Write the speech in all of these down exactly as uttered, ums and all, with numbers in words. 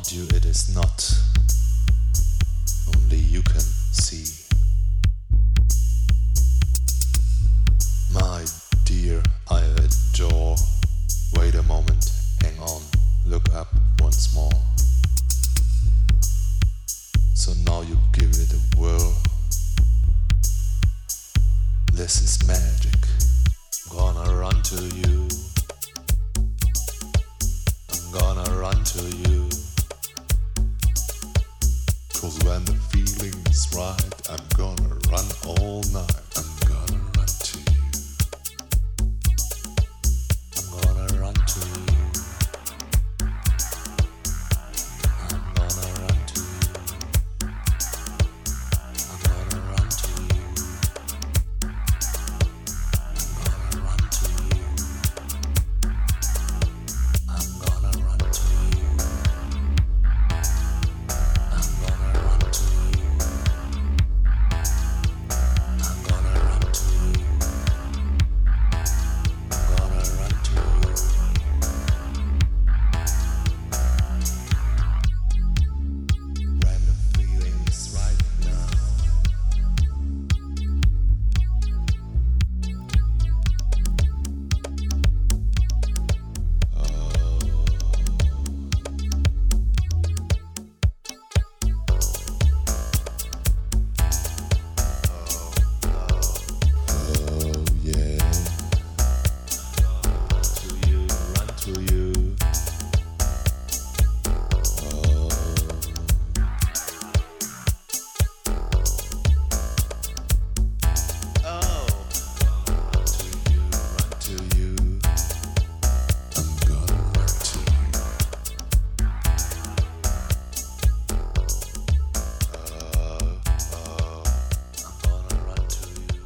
around you it is not only you can see. My dear, I adore. Wait a moment, hang on, look up once more. So now you give it a whirl. This is magic. I'm gonna run to you. I'm gonna run to you. Cause when the feeling is right, I'm gonna run all night. I'm gonna run to you. I'm gonna run to you. I'm gonna run to you. I'm gonna run to you. I'm gonna run to you. I'm gonna run to you. I'm gonna run to you. I'm gonna run to you. I'm gonna run to you. When the feeling is right now. Oh yeah. To you, run to you. Oh. Oh. To you, run to you. I'm gonna run to you. Oh, oh. I'm gonna run to you.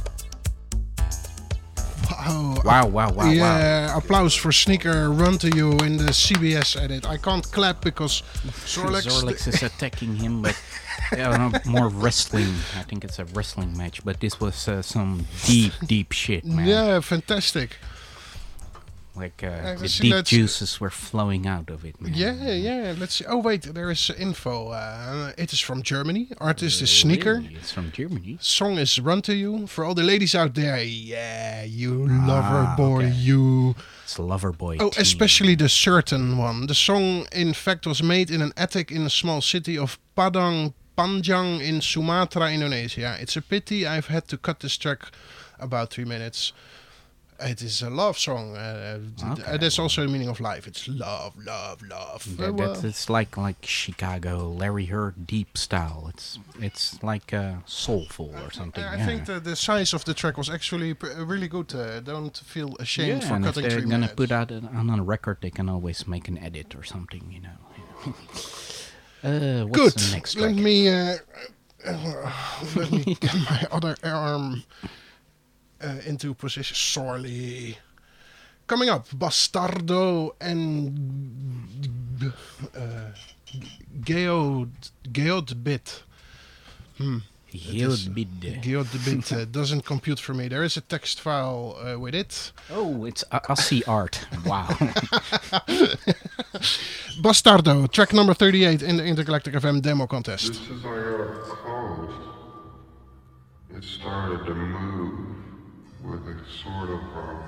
Wow. Wow, wow, wow, yeah, wow. applause for Sneaker Run to You in the C B S edit. I can't clap because Zorlex... Zorlex is attacking him, but uh, more wrestling. I think it's a wrestling match, but this was uh, some deep, deep shit, man. Yeah, fantastic. Like uh, Uh, the see, deep let's- juices were flowing out of it, man. Yeah, yeah. Let's see. Oh, wait, there is uh, info. Uh, it is from Germany. Artist is Sneaker. Really? It's from Germany. Song is Run to You. For all the ladies out there, yeah, you lover boy, okay. you. It's Loverboy. Oh, team. especially the certain one. The song, in fact, was made in an attic in a small city of Padang Panjang in Sumatra, Indonesia. It's a pity I've had to cut this track about three minutes. It is a love song. Uh, Okay. uh, that's also the meaning of life. It's love, love, love. That, Uh, well, that's, it's like like Chicago, Larry Heard deep style. It's it's like uh, soulful or something. I yeah. think the, the size of the track was actually pr- really good. Uh, don't feel ashamed yeah, for and if cutting they're three gonna minutes. put out an, on a record, they can always make an edit or something, you know. uh, what's Good. the next Let track? me uh, uh, let me get my other arm uh, into position. Sorry. Coming up, Bastardo and uh, Geod Geodbit. Hmm. Yield bid. Geodbit uh, doesn't compute for me. There is a text file uh, with it. Oh, it's uh, Aussie art. Wow. Bastardo, track number thirty-eight in the Intergalactic F M demo contest. Just as I got close, it started to move with a sort of a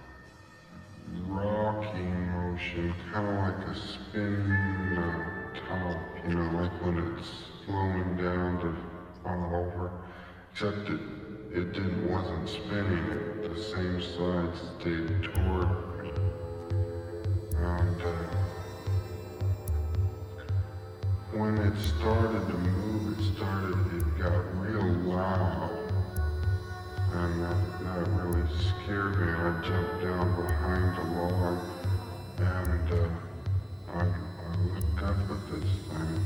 rocking motion, kind of like a spinning uh, top, you know, like when it's slowing down to fall over. Except it, it didn't, wasn't spinning, it, the same side stayed toward me. And uh, when it started to move, it started, it got real loud. And that, that really scared me. I jumped down behind the log and uh, I, I looked up at this thing.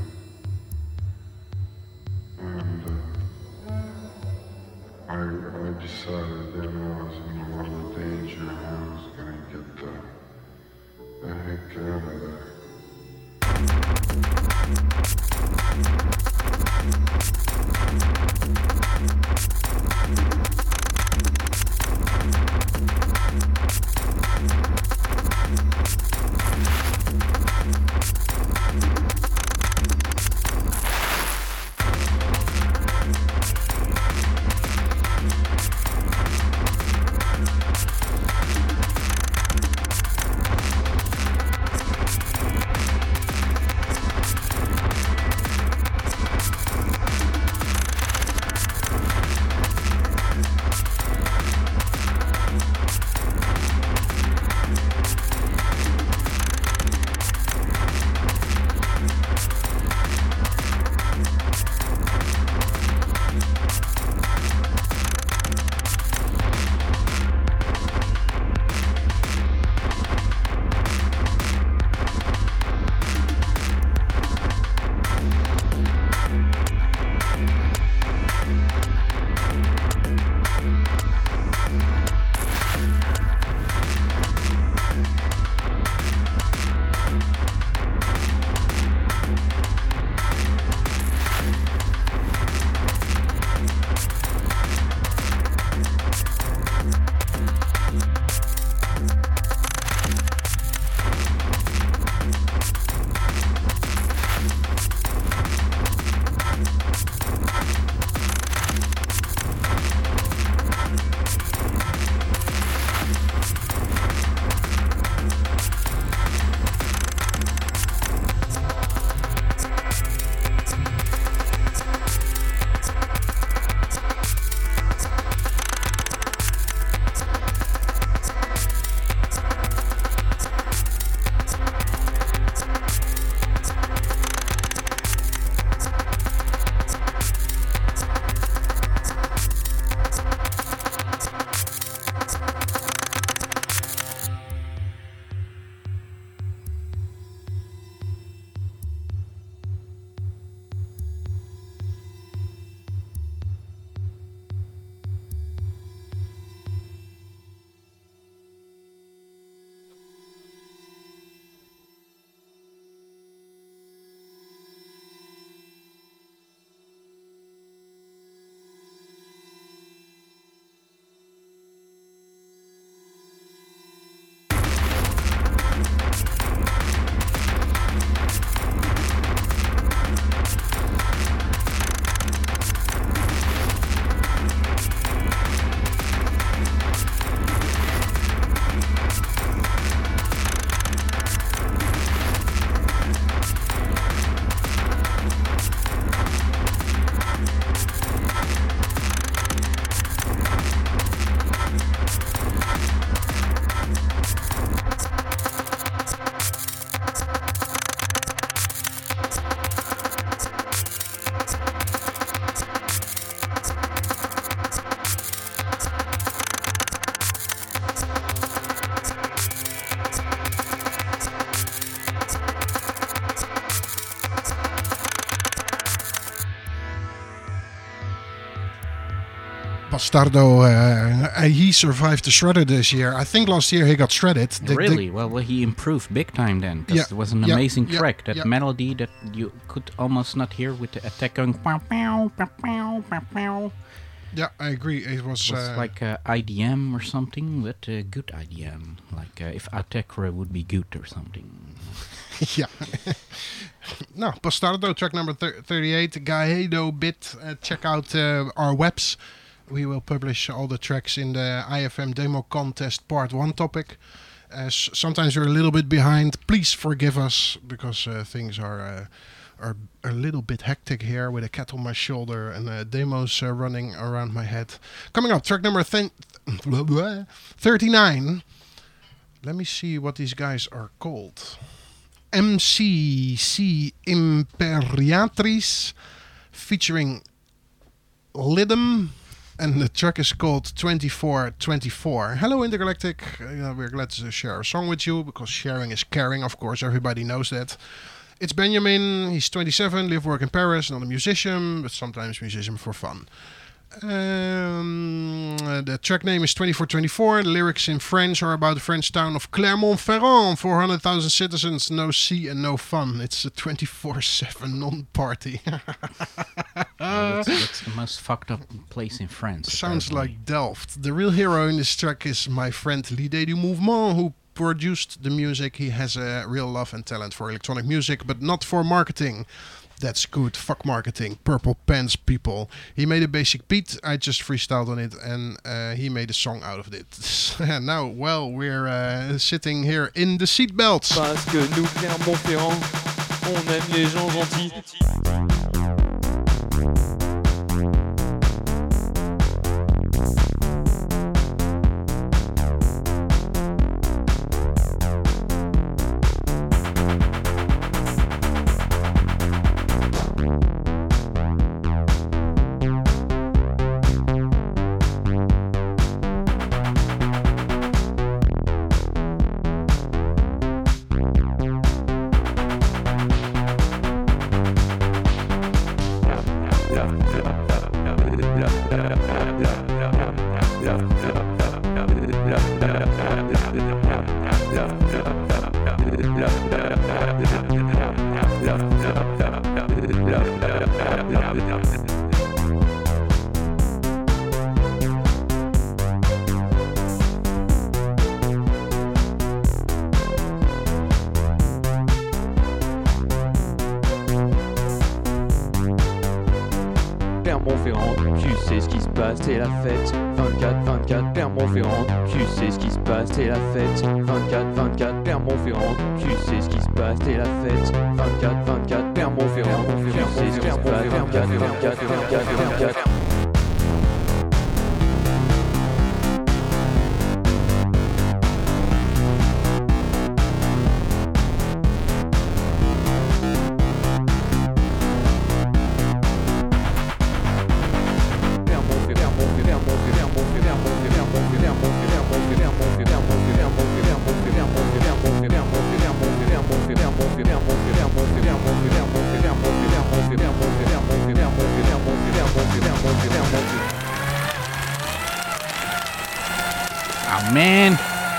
And uh, I, I decided then I was in a lot of danger and I was going to get the, the heck out of there. Bastardo, uh, he survived the shredder this year. I think last year he got shredded. The- Really? the- well, well, he improved big time then. 'Cause Yeah, it was an yeah, amazing yeah, track. That yeah. melody that you could almost not hear with the attack going. Pow, pow, pow, pow, pow, pow. yeah, I agree. It was, It was uh, like uh, I D M or something, but uh, good I D M. Like uh, if Atekra would be good or something. yeah. No, Bastardo, track number thir- thirty-eight, Gaedo Bit. Uh, check out uh, our webs. We will publish all the tracks in the I F M Demo Contest Part one topic. Uh, s- sometimes we're a little bit behind. Please forgive us, because uh, things are uh, are a little bit hectic here with a cat on my shoulder and uh, demos uh, running around my head. Coming up, track number th- thirty-nine. Let me see what these guys are called. M C C Imperatrice featuring Lidum, and the track is called twenty-four twenty-four. Hello Intergalactic, uh, we're glad to share a song with you, because sharing is caring, of course, everybody knows that. It's Benjamin, he's twenty-seven, live, work in Paris, not a musician, but sometimes musician for fun. Um, uh, the track name is twenty-four twenty-four. The lyrics in French are about the French town of Clermont-Ferrand. four hundred thousand citizens, no sea and no fun. It's a twenty-four seven non-party. Well, that's, that's the most fucked up place in France. Sounds apparently. like Delft. The real hero in this track is my friend L'Idée du Mouvement, who produced the music. He has a real love and talent for electronic music, but not for marketing. That's good. Fuck marketing. Purple pants, people. He made a basic beat. I just freestyled on it, and uh, he made a song out of it. And now, well, we're uh, sitting here in the seatbelts. Parce que nous, Clermont-Ferrand, on aime les gens gentils. Clermont-Ferrand, tu sais ce qui se passe, c'est la fête. vingt-quatre vingt-quatre, Clermont-Ferrand, tu sais ce qui se passe, c'est la fête. vingt-quatre vingt-quatre, Clermont-Ferrand, tu sais ce qui se passe, c'est la fête. vingt-quatre vingt-quatre, Clermont-Ferrand, tu sais ce qui se passe, vingt-quatre vingt-quatre, vingt-quatre vingt-quatre. Oh man,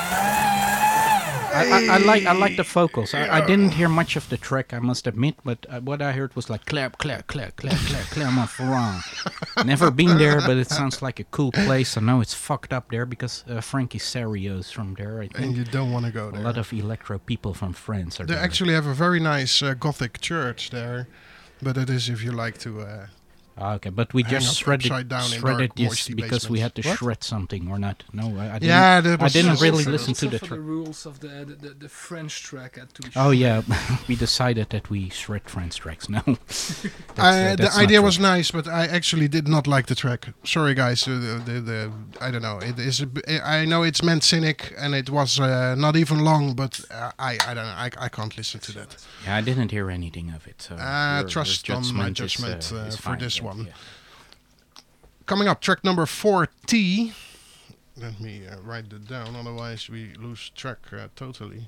I, I, I like I like the vocals. I, I didn't hear much of the track, I must admit, but uh, what I heard was like Claire, Claire, Claire, Claire, Claire, Clermont-Ferrand. Never been there, but it sounds like a cool place. I know it's fucked up there because uh, Frankie Sario's from there. I And think you don't want to go a there. lot of electro people from France are They there. actually have a very nice uh, Gothic church there. But it is if you like to... Uh, Ah, okay, but we hang just up shredded, upside down in shredded dark, this moisty because we had to basements. What? shred something or not. No, I, I didn't, Yeah, that I was- didn't Also really for- listen also to the for track. the rules of the, the, the, the French track had to be Oh shredded. yeah, we decided that we shred French tracks. No, That's, uh, I, that's the not idea true. was nice, but I actually did not like the track. Sorry, guys. Uh, the, the, the I don't know. It is. A, b- I know it's meant cynic, and it was uh, not even long. But uh, I, I don't know. I, I can't listen to that. Yeah, I didn't hear anything of it. So Uh, your- your trust on my is, judgment, uh, is for fine, this but, one. yeah. Coming up, track number forty. Let me uh, write that down, otherwise we lose track uh, totally.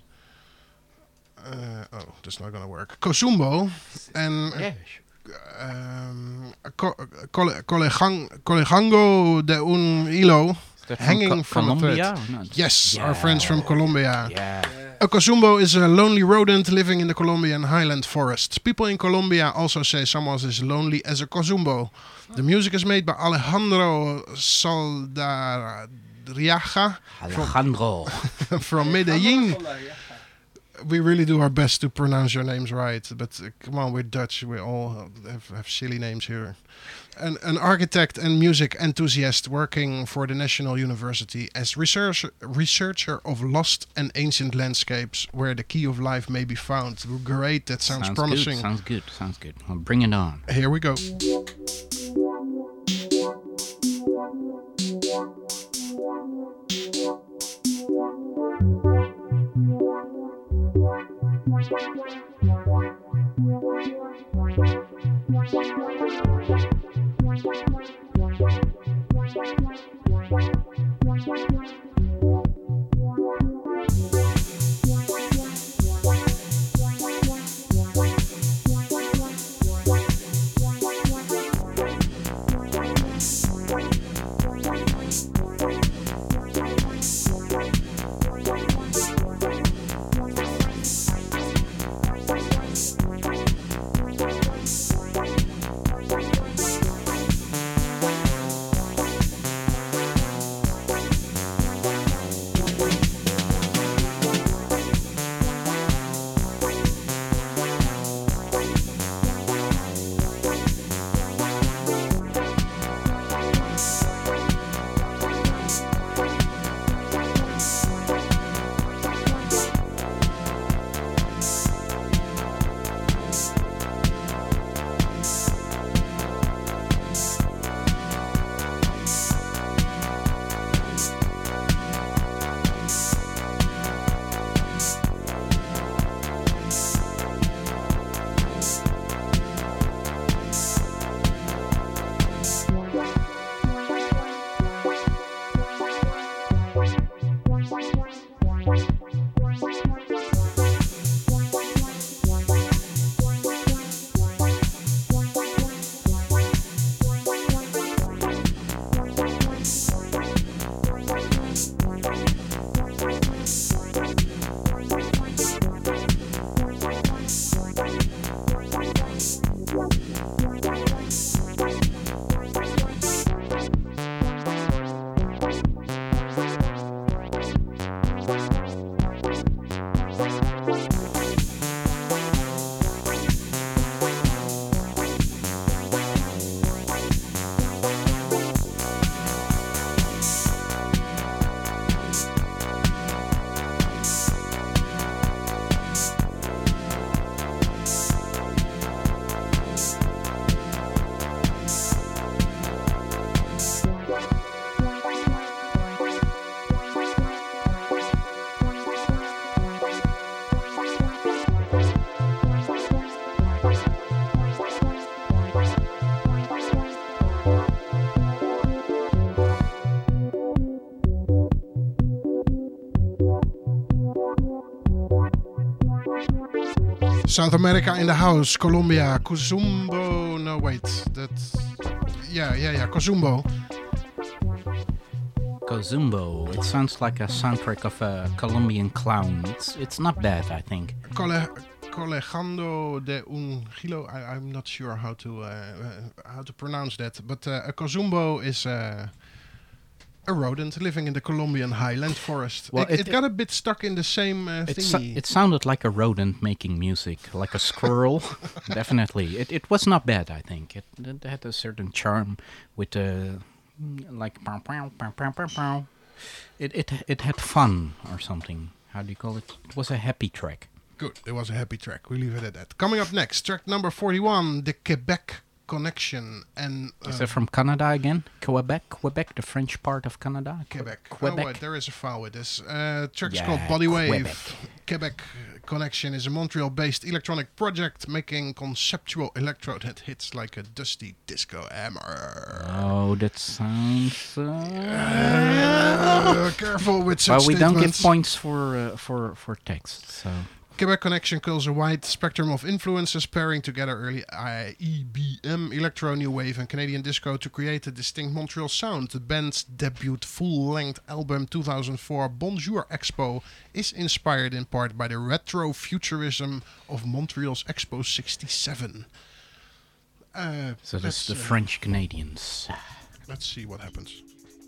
Uh, oh, that's not gonna work. Kosumbo and Yeah, um, Co- Cole- Colegang- Colegango de un hilo, Is that from hanging Co- from a Colombia thread. or not? Yes, our Yeah. friends from Colombia. Yeah. A cozumbo is a lonely rodent living in the Colombian highland forests. People in Colombia also say someone is lonely as a cozumbo. The music is made by Alejandro Saldarriaga Alejandro. from Medellin. We really do our best to pronounce your names right, but uh, come on, we're Dutch. We all have, have silly names here. An, an architect and music enthusiast working for the National University as research, researcher of lost and ancient landscapes where the key of life may be found. Great, that sounds, promising. Good, sounds good. Sounds good. Well, bring it on. Here we go. South America in the house, Colombia, Cozumbo. No, wait, that's yeah, yeah, yeah, Cozumbo. Cozumbo. It sounds like a soundtrack of a Colombian clown. It's it's not bad, I think. Cole, Colegando de un Gilo. I, I'm not sure how to uh, uh, how to pronounce that, but uh, a Cozumbo is uh, a rodent living in the Colombian highland forest. Well, it, it- it got a bit stuck in the same uh, It, so- thingy. it sounded like a rodent making music, like a squirrel. Definitely. It it was not bad, I think. It, it had a certain charm with uh, like pow, pow, pow, pow, pow, pow. It it it had fun or something. How do you call it? It was a happy track. Good, it was a happy track. We leave it at that. Coming up next, track number forty-one, the Quebec Connection. And uh, Is it from Canada again? Quebec? Quebec, the French part of Canada? Que- Quebec. Quebec. Oh, wait, there is a file with this. Uh, track is Yeah, called Body Wave. Quebec. Quebec Connection is a Montreal-based electronic project making conceptual electro that hits like a dusty disco hammer. Oh, that sounds. Uh... Uh, careful with such Well, we don't give statements. points for uh, for for text, so Quebec Connection calls a wide spectrum of influences pairing together early I- E B M, electro, new wave and Canadian disco to create a distinct Montreal sound. The band's debut full-length album two thousand four Bonjour Expo is inspired in part by the retro-futurism of Montreal's Expo sixty-seven. Uh, So that's let's, the uh, French Canadians. Let's see what happens.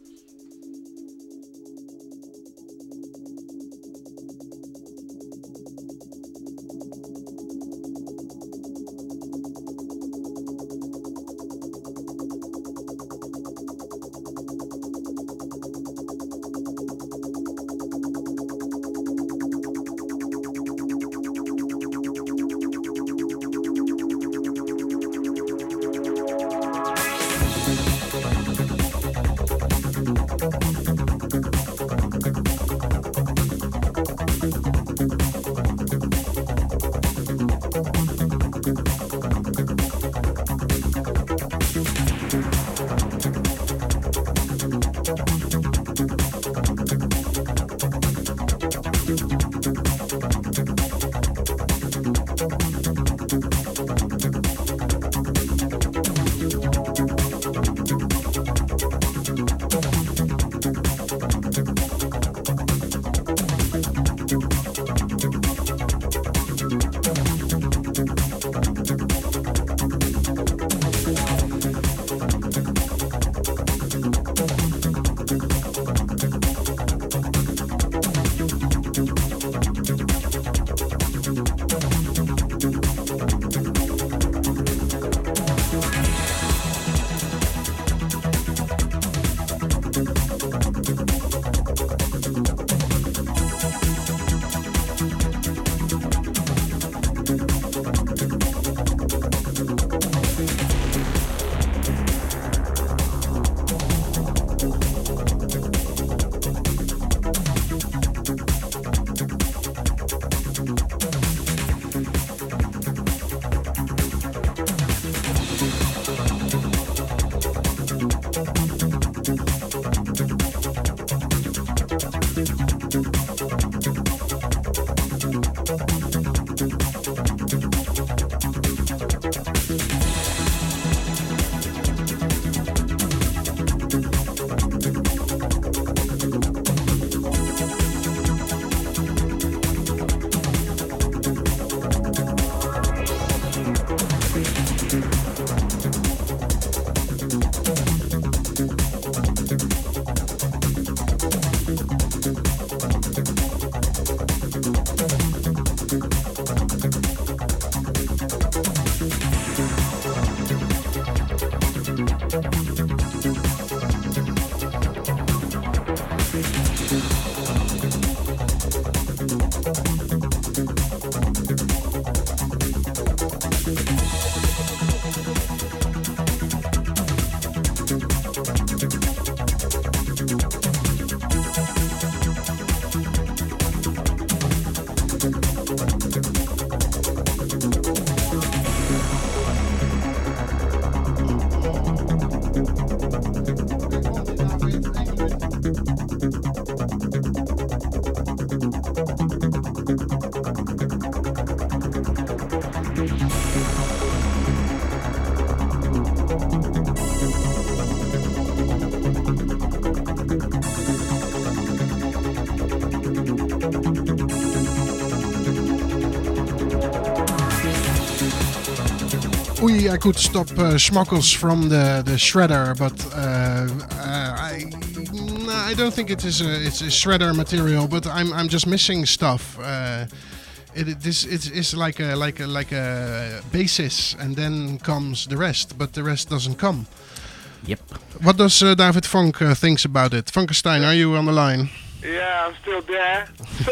Oei, I could stop uh, Schmockles from the, the shredder, but uh, uh, I no, I don't think it is a, it's a shredder material. But I'm I'm just missing stuff. Uh, it, it this it is like a like a like a basis, and then comes the rest, but the rest doesn't come. Yep. What does uh, David Funk uh, thinks about it? Funkenstein, are you on the line? Yeah, I'm still there.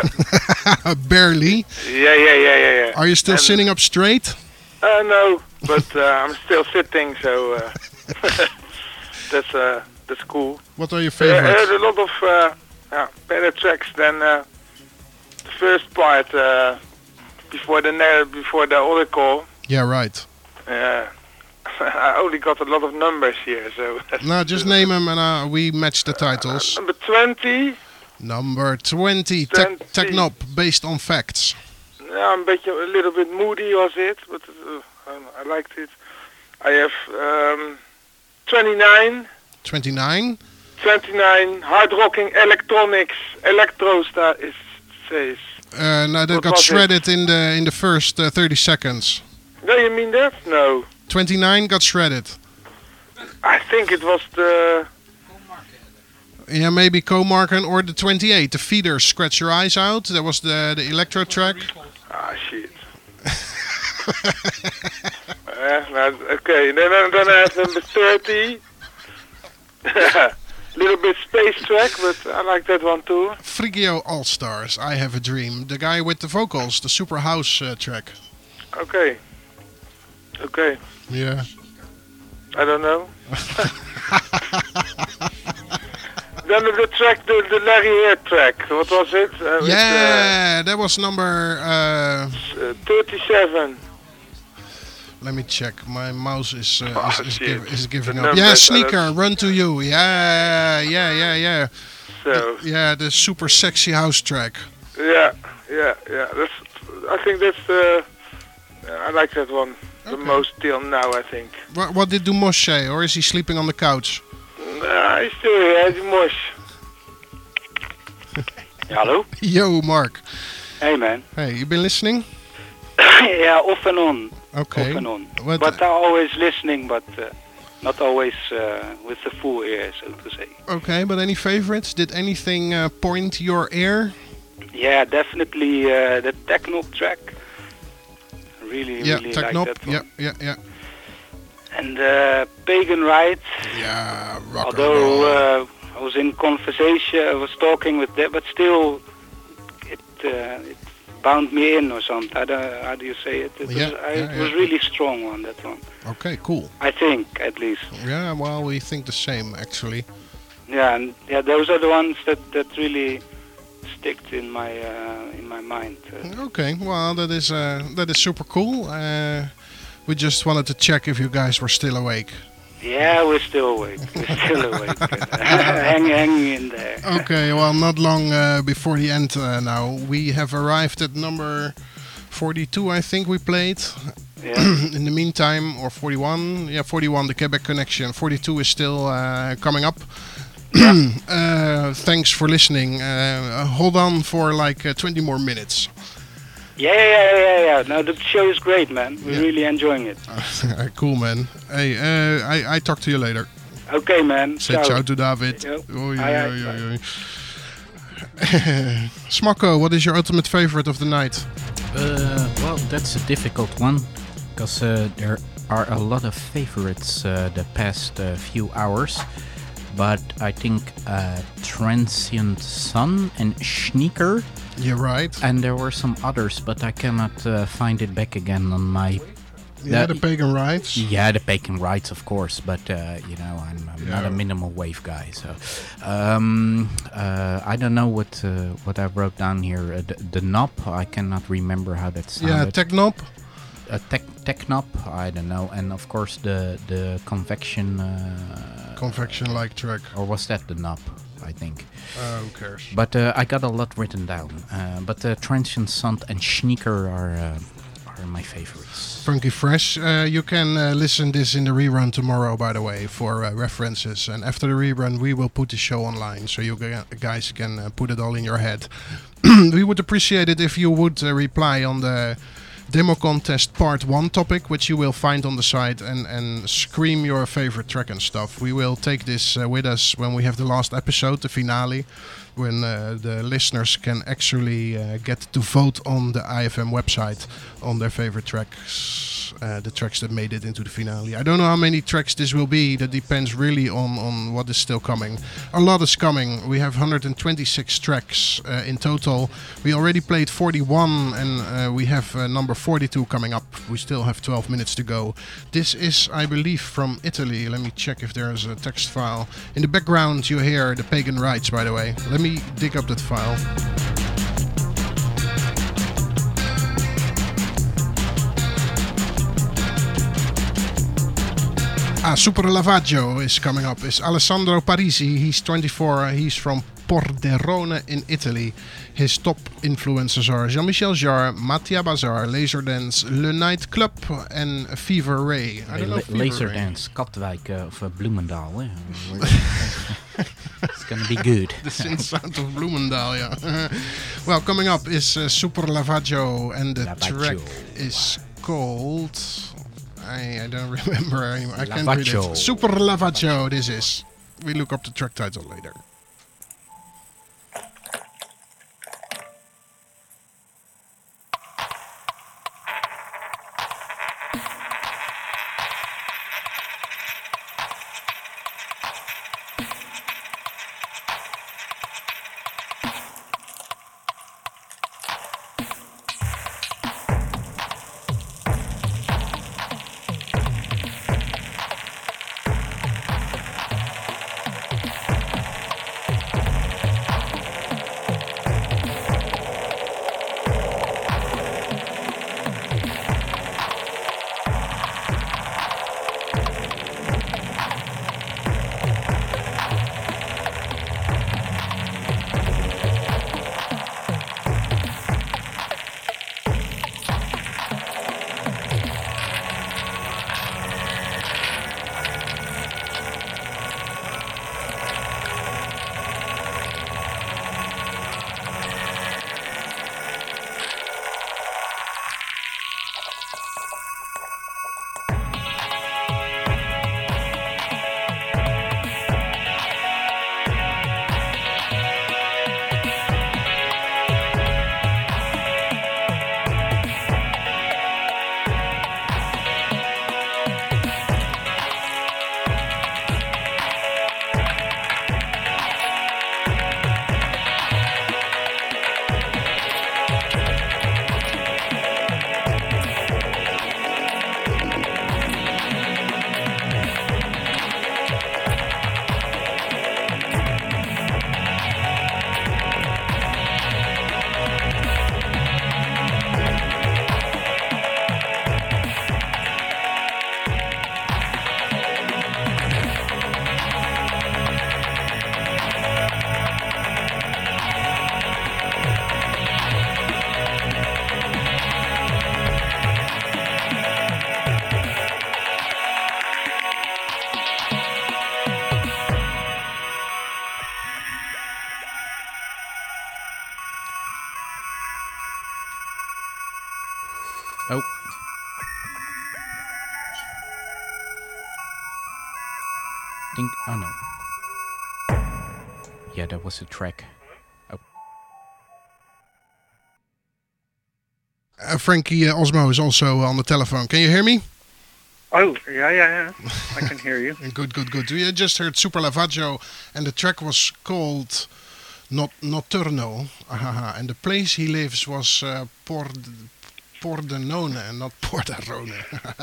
Barely. Yeah, yeah, yeah, yeah, yeah. Are you still And- sitting up straight? Uh, no, but uh, I'm still sitting, so uh, that's uh, that's cool. What are your I heard favorites? a lot of uh, yeah, better tracks than uh, the first part uh, before the ne- before the Oracle. Yeah, right. Uh, I only got a lot of numbers here, so. No, just name them and uh, we match the titles. Number twenty. Number twenty, Tech twenty. Technop, based on facts. Uh, ja, een beetje, a little bit moody was it, but uh, I liked it. I have um, twenty-nine. twenty-nine. twenty-nine hard rocking electronics electro sta- is says. Uh, no, that What got was it? shredded in the in the first uh, thirty seconds. No, you mean that? No. twenty-nine got shredded. I think it was the. Yeah, maybe Comarken or the twenty-eight. The feeder Scratch Your Eyes Out. That was the, the electro track. Ah, shit. uh, no, okay, then, I- then I have number thirty. Little bit space track, but I like that one too. Frigio All Stars, I Have a Dream. The guy with the vocals, the Super House uh, track. Okay. Okay. Yeah. I don't know. Then the track, the, the Larry Hare track, what was it? Uh, with, Yeah, that was number... Uh, uh, thirty-seven. let me check. My mouse is uh, Oh, is, is, shit. give, is giving The up. numbers Yeah, are Sneaker, not- Run to You. Yeah, yeah, yeah, yeah. So, Yeah, the super sexy house track. yeah, yeah, yeah. That's, I think that's the, I like that one the Okay. most till now, I think. What, what did Dumosh say? Or is he sleeping on the couch? Nah, he's still here, he's mosh. Hello? Yo, Mark. Hey, man. Hey, you been listening? Yeah, off and on. Okay. Off and on. What- But I'm always listening, but uh, not always uh, with the full ear, so to say. Okay, but any favorites? Did anything uh, point your ear? Yeah, definitely uh, the techno track. Really, Yeah, really Technop. like that one. Yeah, yeah, yeah. And uh, Pagan Ride. Yeah, rock and Although roll. uh, I was in conversation, I was talking with them, but still, it uh, it bound me in or something. I don't, how do you say it? It Yeah, was, I, yeah, it was yeah. really strong one, that one. Okay, cool. I think, at least. Yeah, well, we think the same, actually. Yeah, and yeah, those are the ones that, that really sticked in my uh, in my mind. Uh, Okay, well, that is uh, that is super cool. Uh, we just wanted to check if you guys were still awake. yeah, we're still awake. We're still awake. hang, hang in there. Okay, well, not long uh, before the end uh, now. We have arrived at number forty-two, I think we played. Yeah. In the meantime, or forty-one. Yeah, forty-one, the Quebec Connection. forty-two is still uh, coming up. uh, thanks for listening. Uh, hold on for like uh, twenty more minutes. Yeah, yeah, yeah, yeah. No, the show is great, man. We're Yeah. really enjoying it. Cool, man. Hey, uh, I, I talk to you later. Okay, man. Say ciao to David. Yo. Oei, Aye, aye, oei, oei, oei. Smokko, what is your ultimate favorite of the night? Uh, well, that's a difficult one, because uh, there are a lot of favorites uh, the past uh, few hours. But I think uh, Transient Sun and Sneaker, You're right. and there were some others, but I cannot uh, find it back again on my. Yeah, that- the Pagan Rides. Yeah, the Bacon Rights, of course, but uh, you know, I'm, I'm not Yeah. a minimal wave guy, so um, uh, I don't know what uh, what I wrote down here. Uh, the, the knob, I cannot remember how that sounded. Yeah, Technop. a tech technop, I don't know, and of course the the convection. Uh, Convection-like track. or was that the knob? I think. Uh, who cares? But uh, I got a lot written down. Uh, but uh, Transient Sun and Sneaker are uh, are my favorites. Funky Fresh. Uh, you can uh, listen this in the rerun tomorrow, by the way, for uh, references. And after the rerun, we will put the show online, so you g- guys can uh, put it all in your head. We would appreciate it if you would uh, reply on the demo contest part one topic, which you will find on the site, and, and scream your favorite track and stuff. We will take this uh, with us when we have the last episode, the finale, when uh, the listeners can actually uh, get to vote on the I F M website on their favorite tracks, uh, the tracks that made it into the finale. I don't know how many tracks this will be. That depends really on, on what is still coming. A lot is coming. We have one hundred twenty-six tracks uh, in total. We already played forty-one, and uh, we have uh, number forty-two coming up. We still have twelve minutes to go. This is, I believe, from Italy. Let me check if there's a text file. In the background you hear the Pagan Rights, by the way. Let me dig up that file. Ah, Super Lavaggio is coming up. It's Alessandro Parisi. He's twenty-four. He's from Pordenone in Italy. His top influencers are Jean-Michel Jarre, Mattia Bazar, Laserdance, Le Night Club and Fever Ray. I don't know Fever Ray. Laserdance, Katwijk uh, of uh, Bloemendaal. Eh? It's gonna be good. The synth sound of Bloemendaal, yeah. Well, coming up is uh, Super Lavaggio, and the Lavaggio. track is called... I, I don't remember anymore. I can't read Lavaggio. it. Super Lavaggio, this is. We look up the track title later. Oh. Think. Oh no. Yeah, that was a track. Oh. Uh, Frankie uh, Osmo is also on the telephone. Can you hear me? Oh, yeah, yeah, yeah. I can hear you. Good, good, good. We just heard Super Lavaggio, and the track was called Not Notturno. Ahaha. And the place he lives was uh, Pord Pordenone, and not Pordenone.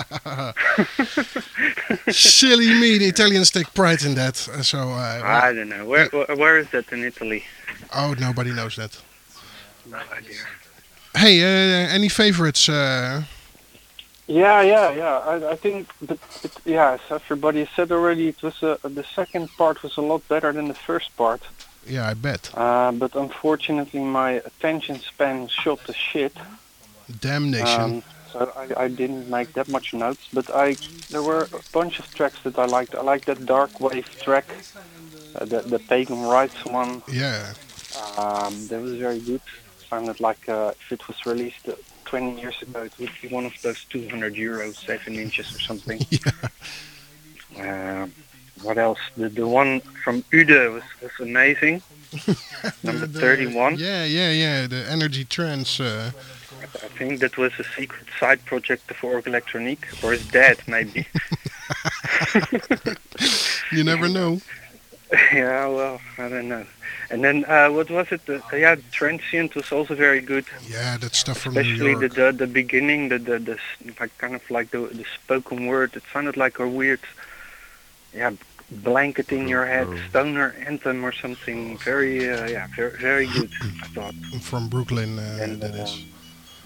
Silly me, the Italians take pride in that. Uh, so uh, well, I don't know. Where wh- where is that in Italy? oh, nobody knows that. No idea. Hey, uh, any favorites? Uh, Yeah, yeah, yeah. I, I think, but, but yeah, as everybody said already, it was uh, the second part was a lot better than the first part. yeah, I bet. Uh, but unfortunately, my attention span shot to shit. Damnation. Um, so I, I didn't make that much notes. But I there were a bunch of tracks that I liked. I liked that dark wave track, uh, the the pagan rights one. yeah. Um, that was very good. Sounded like uh, if it was released uh, twenty years ago, it would be one of those two hundred euros, seven inches or something. Yeah. Uh, what else? The the one from Ude was, was amazing. Number The- thirty-one. Yeah, yeah, yeah. The energy trance. Uh, I think that was a secret side project of Org Electronique, or his dad maybe. you never know. Yeah, well, I don't know. And then uh, what was it? The, yeah, Transient was also very good. Yeah, that stuff from New Especially the, York. the the beginning, the the, the s- like kind of like the the spoken word. It sounded like a weird, yeah, blanket in your head, stoner anthem or something. Very uh, yeah, very very good. I thought. From Brooklyn, uh, And that uh, is. yeah,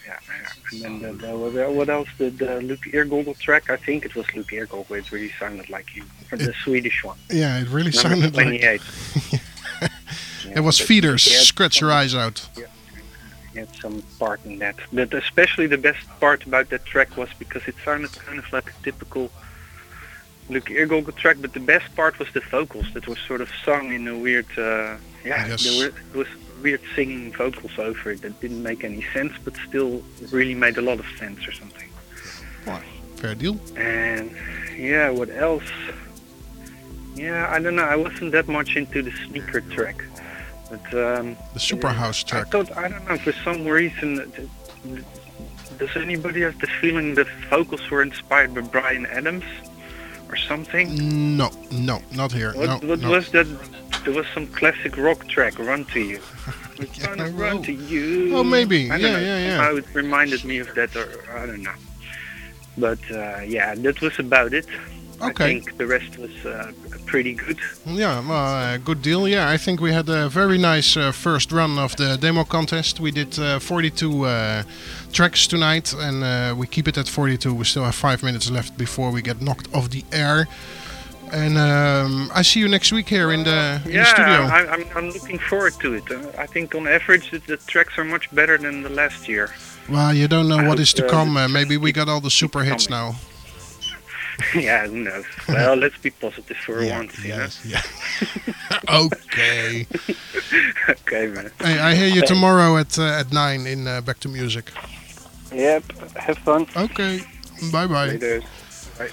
yeah, yeah. And then the, the, what- what else? The, the Luke Eargolder track. I think it was Luke Eargolder. It really sounded like you. Or the Swedish one. Yeah, it really Number sounded like twenty-eight. it was but feeders. he had Scratch your some- eyes out. He had some part in that. But especially the best part about that track was because it sounded kind of like a typical Luke Eargolder track, but the best part was the vocals that were sort of sung in a weird, uh, yeah, Yes. there were, there was weird singing vocals over it that didn't make any sense, but still really made a lot of sense or something. Fair deal. And yeah, what else? Yeah, I don't know. I wasn't that much into the sneaker track, but um, The Super House I track. thought I don't know for some reason. uh, th- th- Does anybody have the feeling the vocals were inspired by Bryan Adams or something? No, no, not here. What, no, what no. was that? There was some classic rock track, "Run to You." We're gonna run oh. to you. Oh, maybe. I don't Yeah, know. yeah, yeah. Somehow it reminded me of that, or I don't know. But uh, yeah, that was about it. I Okay. think the rest was uh, pretty good. Yeah, well, uh, good deal. Yeah, I think we had a very nice uh, first run of the demo contest. We did uh, forty-two uh, tracks tonight, and uh, we keep it at forty-two. We still have five minutes left before we get knocked off the air. And um, I see you next week here in the, in yeah, the studio. I, I'm, I'm looking forward to it. Uh, I think on average the, the tracks are much better than the last year. Well, you don't know I what hope, is to uh, come. the Uh, maybe we got all the super hits coming. now. Yeah, who knows? Well, let's be positive for Yeah, once, you yes, yeah. Okay. know? Okay, man. Hey, I hear you tomorrow at uh, at nine in uh, Back to Music. Yep, have fun. Okay. Bye bye. Later. Bye.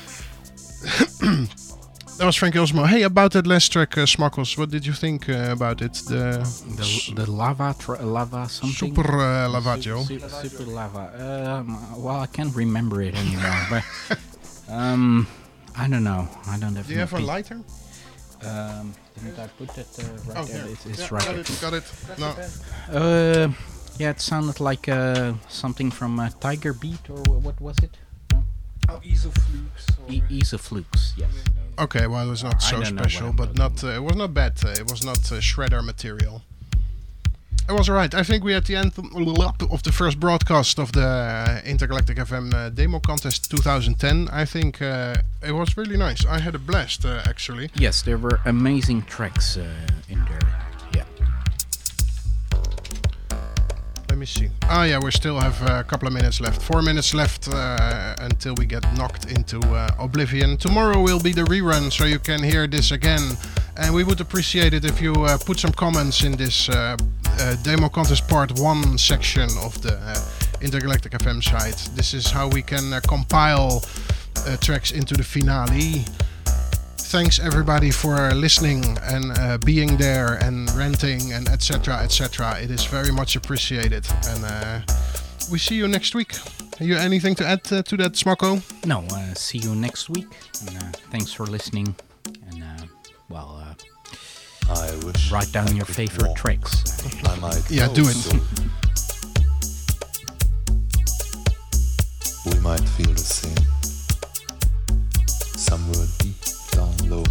That was Frank Osmo. Hey, about that last track, uh, Smokkels, what did you think uh, about it? The The, the lava, tra- lava something? Super uh, Lavaggio. Super, super lava. Um, well, I can't remember it anymore. but um, I don't know. I don't have. Do you have a any- lighter? Um, didn't I put that uh, right Oh, there? here. It's, it's Yeah, right got there. it, got it. No. Uh, yeah, it sounded like uh, something from uh, Tiger Beat, or wh- what was it? Oh, Isoflux. or- E- Isoflux, yes. Okay, well, it was not I so don't know special, what I'm but not. Uh, it was not bad. Uh, it was not uh, shredder material. It was alright. I think we at the end of the first broadcast of the uh, Intergalactic F M uh, demo contest twenty ten. I think uh, it was really nice. I had a blast, uh, actually. Yes, there were amazing tracks uh, in there. Yeah. Let me see. Ah, yeah, we still have a couple of minutes left. Four minutes left uh, until we get knocked into uh, oblivion. Tomorrow will be the rerun, so you can hear this again. And we would appreciate it if you uh, put some comments in this uh, uh, demo contest part one section of the uh, Intergalactic F M site. This is how we can uh, compile uh, tracks into the finale. Thanks everybody for listening and uh, being there and renting and et cetera et cetera. It is very much appreciated. And uh, we see you next week. Have you anything to add uh, to that, Smokko? No, uh, see you next week. And uh, thanks for listening. And, uh, well, uh, I wish write down I your could favorite walk. tracks. I might Yeah, go do it. soon. We might feel the same. Somewhere deep down low.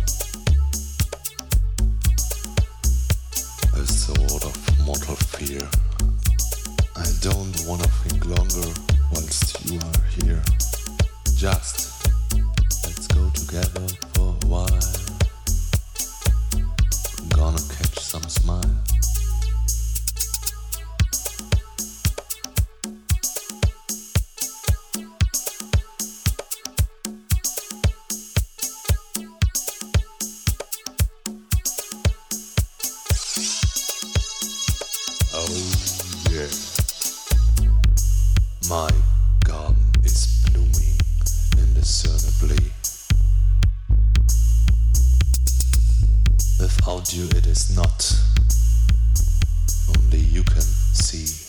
A sort of mortal fear. I don't wanna think longer whilst you are here. Just let's go together for a while. Gonna catch some smile. Oh yeah. My garden is blooming indiscernibly. Without you it is not. Only you can see.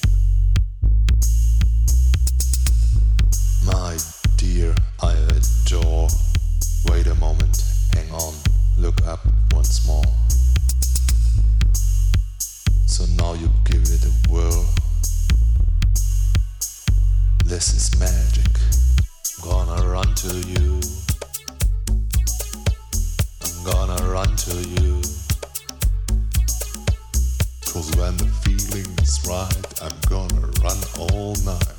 My dear, I adore. Wait a moment, hang on, look up once more. So now you give it a whirl. This is magic. Gonna run to you. I'm gonna run to you. Cause when the feeling is right, I'm gonna run all night.